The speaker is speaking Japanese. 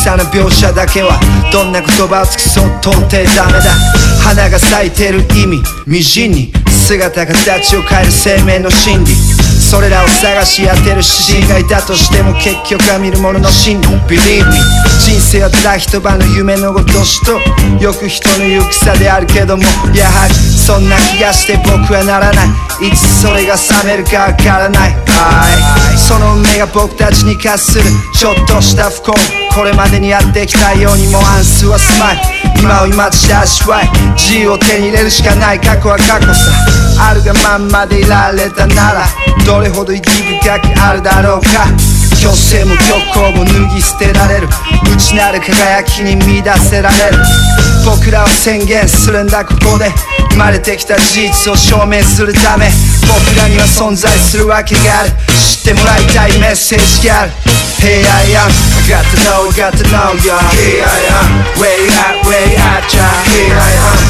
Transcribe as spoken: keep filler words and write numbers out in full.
さな描写だけはどんな言葉を尽くそう到底ダメだ。花が咲いてる意味微塵に姿形を変える生命の真理、それらを探し当てる詩人がいたとしても結局は見る者の真理 Believe me、 人生はただ一晩の夢のごとしとよく人の言う草であるけども、やはりそんな気がして僕はならない。いつそれが冷めるかわからない。その運命が僕たちに課するちょっとした不幸、これまでにやってきたようにもアンスはスマイル、今を今として味わい自由を手に入れるしかない。過去は過去さ、あるがまんまでいられたならどれほど意義深くあるだろうか。虚勢も虚構も脱ぎ捨てられる内なる輝きに見出せられる。僕らは宣言するんだここで生まれてきた事実を証明するため、僕らには存在するわけがある。知ってもらいたいメッセージがある。 Here I am, I got to know, got to know, yeah. Here I am, way out, way out, yeah. Here I am